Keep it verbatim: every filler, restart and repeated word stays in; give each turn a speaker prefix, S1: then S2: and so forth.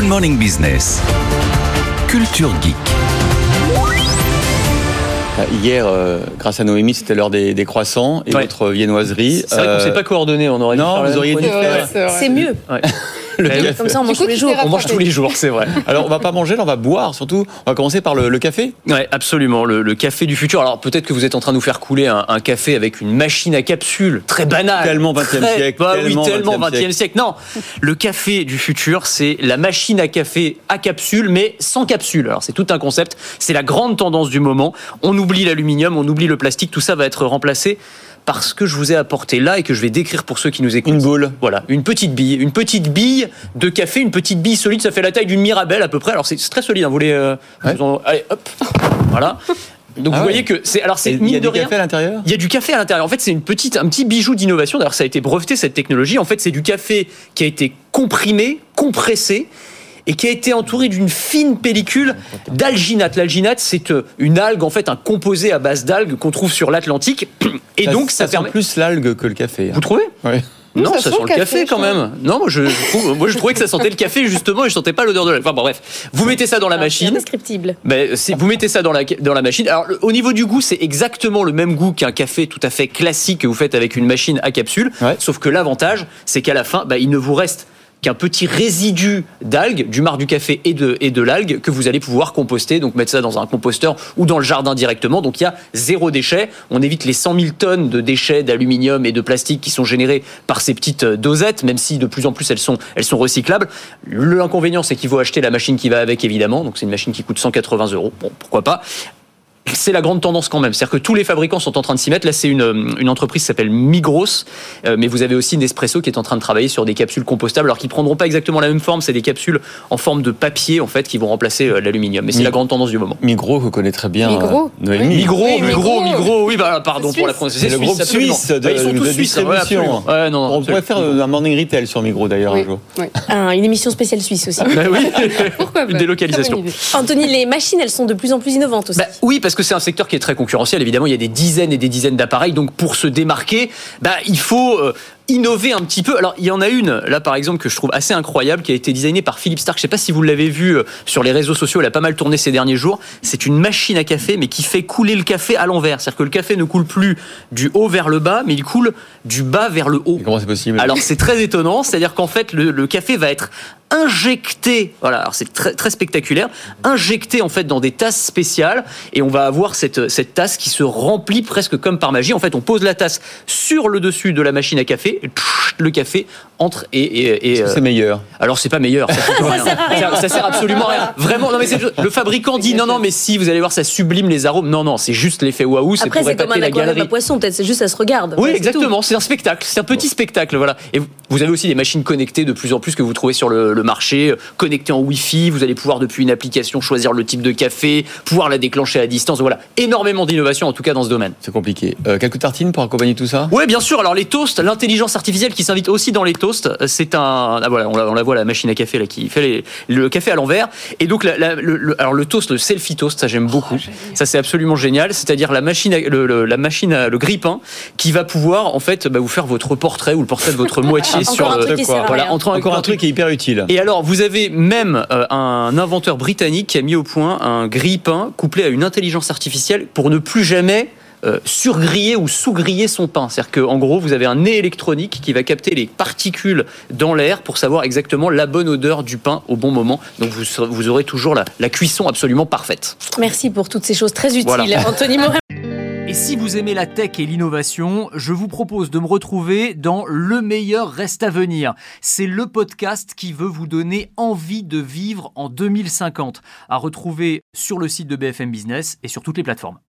S1: Good Morning Business. Culture Geek.
S2: Hier, euh, grâce à Noémie, c'était l'heure des, des croissants et
S3: ouais.
S2: votre viennoiserie.
S3: C'est vrai qu'on ne s'est pas coordonné, on aurait dû
S2: Non,
S3: faire
S2: vous auriez dû faire.
S4: C'est,
S5: C'est mieux.
S3: Ouais.
S2: Le
S3: Eh oui.
S2: café.
S5: Comme ça, on mange
S4: coup,
S5: tous les
S4: tu
S5: jours.
S4: t'es
S3: On mange tous les jours, c'est vrai.
S2: Alors, on va pas manger, là, on va boire surtout. On va commencer par le, le café.
S3: Ouais, absolument, le, le café du futur. Alors peut-être que vous êtes en train de nous faire couler un, un café avec une machine à capsule, très banale.
S2: Tellement vingtième
S3: Très-
S2: siècle,
S3: Bah
S2: tellement
S3: oui, tellement
S2: vingtième
S3: vingtième siècle. Non, le café du futur, c'est la machine à café à capsule, mais sans capsule. Alors c'est tout un concept, c'est la grande tendance du moment. On oublie l'aluminium, on oublie le plastique, tout ça va être remplacé par ce que je vous ai apporté là et que je vais décrire pour ceux qui nous écoutent.
S2: Une boule.
S3: Voilà, une petite bille, une petite bille de café, une petite bille solide, ça fait la taille d'une Mirabelle à peu près. Alors c'est c'est très solide, hein. Vous voulez euh,
S2: Ouais.
S3: vous en- allez, hop, voilà. Donc
S2: Ah
S3: vous
S2: ouais.
S3: voyez que c'est alors c'est
S2: Et Il y
S3: mine
S2: a
S3: de
S2: du
S3: rien.
S2: café à l'intérieur.
S3: Il y a du café à l'intérieur. En fait, c'est une petite, un petit bijou d'innovation. D'ailleurs, ça a été breveté cette technologie. En fait, c'est du café qui a été comprimé, compressé, et qui a été entouré d'une fine pellicule d'alginate. L'alginate, c'est euh, une algue, en fait, un composé à base d'algues qu'on trouve sur l'Atlantique. Et donc, ça,
S2: ça
S3: permet.
S2: sent plus l'algue que le café. hein.
S3: Vous trouvez?
S2: Ouais.
S3: Non,
S4: ça
S3: ça,
S4: sent
S3: sent le café,
S4: café,
S3: quand
S4: je
S3: même. Non, moi je, je trouve, moi je trouvais que ça sentait le café justement et je sentais pas l'odeur de l'algue. Enfin bon, bref, vous mettez ça dans la
S5: C'est
S3: machine.
S5: indescriptible.
S3: Ben, c'est- vous mettez ça dans la, dans la machine. Alors, le- au niveau du goût, c'est exactement le même goût qu'un café tout à fait classique que vous faites avec une machine à capsule.
S2: Ouais.
S3: Sauf que l'avantage, c'est qu'à la fin, ben, il ne vous reste qu'un petit résidu d'algues, du marc du café et de, et de l'algue, que vous allez pouvoir composter, donc mettre ça dans un composteur ou dans le jardin directement. Donc il y a zéro déchet. On évite les cent mille tonnes de déchets d'aluminium et de plastique qui sont générés par ces petites dosettes, même si de plus en plus elles sont, elles sont recyclables. L'inconvénient, c'est qu'il faut acheter la machine qui va avec, évidemment. Donc c'est une machine qui coûte cent quatre-vingts euros. Bon, pourquoi pas. C'est la grande tendance quand même. C'est-à-dire que tous les fabricants sont en train de s'y mettre. Là, c'est une, une entreprise qui s'appelle Migros. Euh, mais vous avez aussi Nespresso qui est en train de travailler sur des capsules compostables. Alors, qui prendront pas exactement la même forme. C'est des capsules en forme de papier, en fait, qui vont remplacer euh, l'aluminium. Mais c'est
S2: Mi-
S3: la grande tendance du moment.
S2: Migros, que vous connaissez très bien.
S4: Migros.
S2: euh, Noémie.
S3: Migros,
S4: Oui,
S3: Migros,
S4: Migros.
S3: Migros. Oui, bah, pardon
S4: C'est
S3: pour la
S4: suisse.
S3: prononciation.
S2: C'est le groupe
S3: absolument.
S2: suisse de,
S3: Bah, ils sont tous
S2: de
S3: suisses, hein, ouais,
S2: distribution.
S3: absolument. Ouais, non, non,
S2: On pourrait
S3: absolument.
S2: faire un morning retail sur Migros d'ailleurs un
S4: Oui,
S2: jour.
S4: oui.
S5: Un- une émission spéciale suisse aussi.
S3: Bah oui,
S4: Pourquoi
S3: une
S4: pas
S3: délocalisation.
S4: Très bonne idée.
S5: Anthony, les machines, elles sont de plus en plus innovantes aussi.
S3: Bah, oui, parce que c'est un secteur qui est très concurrentiel. Évidemment, il y a des dizaines et des dizaines d'appareils. Donc, pour se démarquer, bah, il faut euh, innover un petit peu. Alors, il y en a une, là, par exemple, que je trouve assez incroyable, qui a été designée par Philippe Stark. Je ne sais pas si vous l'avez vu euh, sur les réseaux sociaux. Elle a pas mal tourné ces derniers jours. C'est une machine à café, mais qui fait couler le café à l'envers. C'est-à-dire que le café ne coule plus du haut vers le bas, mais il coule du bas vers le haut.
S2: Et comment c'est possible?
S3: Alors c'est très étonnant, c'est-à-dire qu'en fait le, le café va être injecté, voilà, alors c'est très, très spectaculaire, injecté en fait dans des tasses spéciales et on va avoir cette, cette tasse qui se remplit presque comme par magie. En fait, on pose la tasse sur le dessus de la machine à café, et tch, le café entre et, et, et
S2: Est-ce que c'est meilleur?
S3: alors c'est pas meilleur, ça, sert à rien.
S5: sert à rien.
S3: Ça, ça sert absolument à rien. Vraiment, non mais c'est le fabricant dit non non mais si vous allez voir ça sublime les arômes. Non non, c'est juste l'effet waouh, c'est
S5: Après,
S3: pour
S5: c'est comme
S3: épater
S5: un
S3: la
S5: aquarium
S3: galerie.
S5: à poissons, peut-être, c'est juste, ça se regarde.
S3: Oui,
S5: Ouais, c'est
S3: exactement. C'est un spectacle. C'est un petit spectacle, voilà. Et vous- vous avez aussi des machines connectées de plus en plus que vous trouvez sur le, le marché, euh, connectées en Wi-Fi. Vous allez pouvoir depuis une application choisir le type de café, pouvoir la déclencher à distance. Voilà, énormément d'innovation en tout cas dans ce domaine.
S2: C'est compliqué. Euh, quelques tartines pour accompagner tout ça?
S3: Oui, bien sûr. Alors les toasts, l'intelligence artificielle qui s'invite aussi dans les toasts, c'est un. Ah, voilà, on la, on la voit la machine à café là qui fait les- le café à l'envers. Et donc la- la- le, le- alors le toast, le selfie toast, ça j'aime beaucoup. Ça c'est absolument génial. C'est-à-dire la machine, à- le, le- la machine, à- le grille-pain qui va pouvoir en fait bah, vous faire votre portrait ou le portrait de votre moitié
S5: Encore
S3: sur
S5: un
S3: le.
S5: truc qui sert à
S3: Voilà,
S5: rien.
S3: entre-
S2: Encore un truc qui est hyper utile.
S3: Et alors, vous avez même euh, un inventeur britannique qui a mis au point un grille-pain couplé à une intelligence artificielle pour ne plus jamais euh, surgriller ou sous-griller son pain. C'est-à-dire qu'en gros, vous avez un nez électronique qui va capter les particules dans l'air pour savoir exactement la bonne odeur du pain au bon moment. Donc, vous, serez- vous aurez toujours la, la cuisson absolument parfaite.
S5: Merci pour toutes ces choses très utiles,
S3: Voilà.
S5: Anthony Morin.
S6: Et si vous aimez la tech et l'innovation, je vous propose de me retrouver dans Le meilleur reste à venir. C'est le podcast qui veut vous donner envie de vivre en deux mille cinquante, à retrouver sur le site de B F M Business et sur toutes les plateformes.